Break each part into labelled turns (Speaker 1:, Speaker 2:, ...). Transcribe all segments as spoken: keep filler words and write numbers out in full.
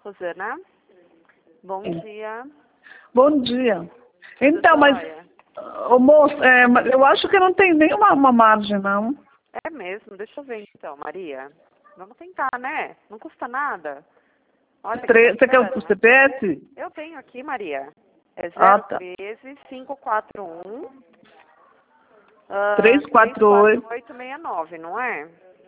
Speaker 1: fazer, né? Bom dia.
Speaker 2: Bom dia. Então,
Speaker 1: Tudo
Speaker 2: mas,
Speaker 1: jóia?
Speaker 2: ô moço, é, mas eu acho que não tem nenhuma uma margem, não.
Speaker 1: É mesmo, deixa eu ver então, Maria. Vamos tentar, né? Não custa nada. Olha que
Speaker 2: Tre- Você quer o
Speaker 1: bacana.
Speaker 2: C P F?
Speaker 1: Eu tenho aqui, Maria. É
Speaker 2: Ah,
Speaker 1: zero
Speaker 2: tá.
Speaker 1: treze, cinco quatro um, ah,
Speaker 2: três quatro oito.
Speaker 1: três quatro oito seis nove, não é?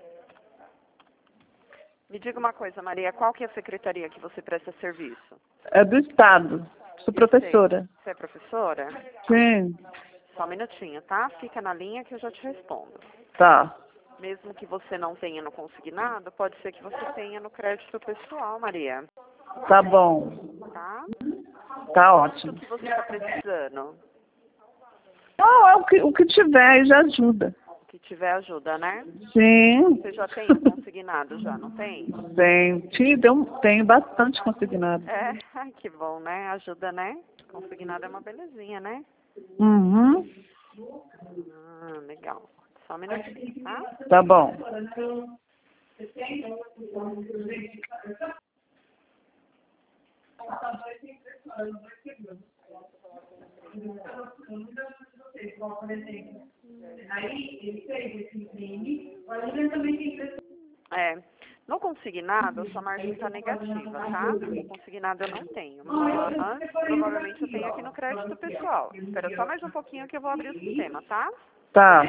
Speaker 1: Me diga uma coisa, Maria, qual que é a secretaria que você presta serviço?
Speaker 2: É do Estado. Sou
Speaker 1: Eu sei.
Speaker 2: professora.
Speaker 1: Você é professora?
Speaker 2: Sim.
Speaker 1: Só um minutinho, tá? Fica na linha que eu já te respondo.
Speaker 2: Tá.
Speaker 1: Mesmo que você não tenha no consignado, pode ser que você tenha no crédito pessoal, Maria.
Speaker 2: Tá bom.
Speaker 1: Tá?
Speaker 2: Tá
Speaker 1: O
Speaker 2: ótimo.
Speaker 1: que você está precisando?
Speaker 2: Não, é o que, o que tiver e já ajuda.
Speaker 1: O que tiver ajuda, né?
Speaker 2: Sim.
Speaker 1: Você já tem o consignado, já, não tem?
Speaker 2: Tem. Sim, tem, tem bastante consignado.
Speaker 1: É, ai, que bom, né? Ajuda, né? Consignado é uma belezinha, né?
Speaker 2: Uhum.
Speaker 1: Ah, legal. Só um minutinho, tá?
Speaker 2: Tá bom.
Speaker 1: É, no consignado, a sua margem está negativa, tá? No consignado eu não tenho, mas provavelmente eu tenho aqui no crédito pessoal. Espera só mais um pouquinho que eu vou abrir o sistema, tá?
Speaker 2: Tá.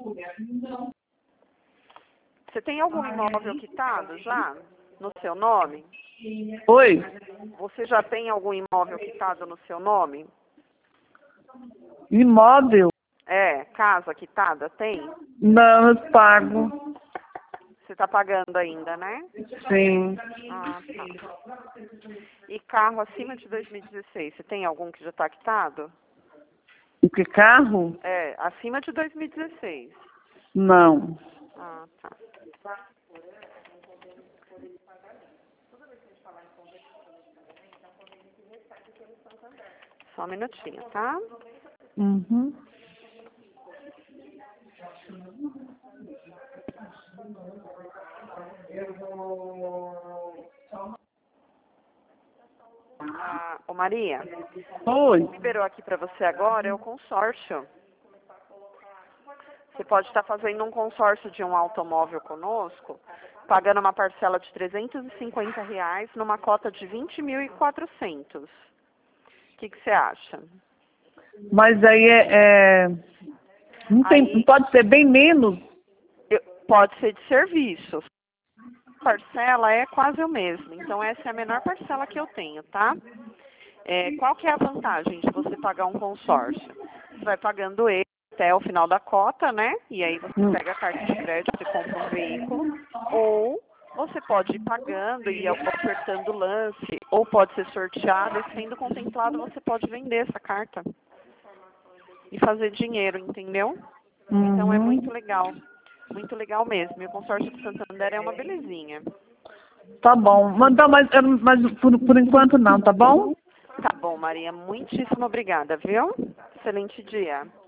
Speaker 1: Você tem algum imóvel quitado já no seu nome?
Speaker 2: Oi?
Speaker 1: Você já tem algum imóvel quitado no seu nome?
Speaker 2: Imóvel?
Speaker 1: É, casa quitada, tem?
Speaker 2: Não, eu pago.
Speaker 1: Você está pagando ainda, né?
Speaker 2: Sim.
Speaker 1: Ah, tá. E carro acima de dois mil e dezesseis, você tem algum que já está quitado?
Speaker 2: O que, carro?
Speaker 1: É, acima de dois mil e dezesseis.
Speaker 2: Não.
Speaker 1: Ah, tá. Só um minutinho, tá?
Speaker 2: Uhum.
Speaker 1: Ah, ô Maria,
Speaker 2: Oi.
Speaker 1: liberou aqui para você agora é o consórcio. Você pode estar fazendo um consórcio de um automóvel conosco, pagando uma parcela de trezentos e cinquenta reais numa cota de vinte mil e quatrocentos. O que que você acha?
Speaker 2: Mas aí é... é... Não, tem,
Speaker 1: Aí-
Speaker 2: não pode ser bem menos?
Speaker 1: Eu- pode ser de serviço. A parcela é quase o mesmo, então essa é a menor parcela que eu tenho, tá? É, qual que é a vantagem de você pagar um consórcio? Você vai pagando ele até o final da cota, né? E aí você
Speaker 2: Hum.
Speaker 1: pega a carta de crédito e compra um veículo. Ou você pode ir pagando e ofertando o lance, ou pode ser sorteado e sendo contemplado você pode vender essa carta e fazer dinheiro, entendeu? Então é
Speaker 2: Uhum.
Speaker 1: muito legal, muito legal mesmo. E o consórcio do Santander é uma belezinha.
Speaker 2: Tá bom. Mas, não, mas, mas por, por enquanto não, tá bom?
Speaker 1: Tá bom, Maria, muitíssimo obrigada, viu? Excelente dia.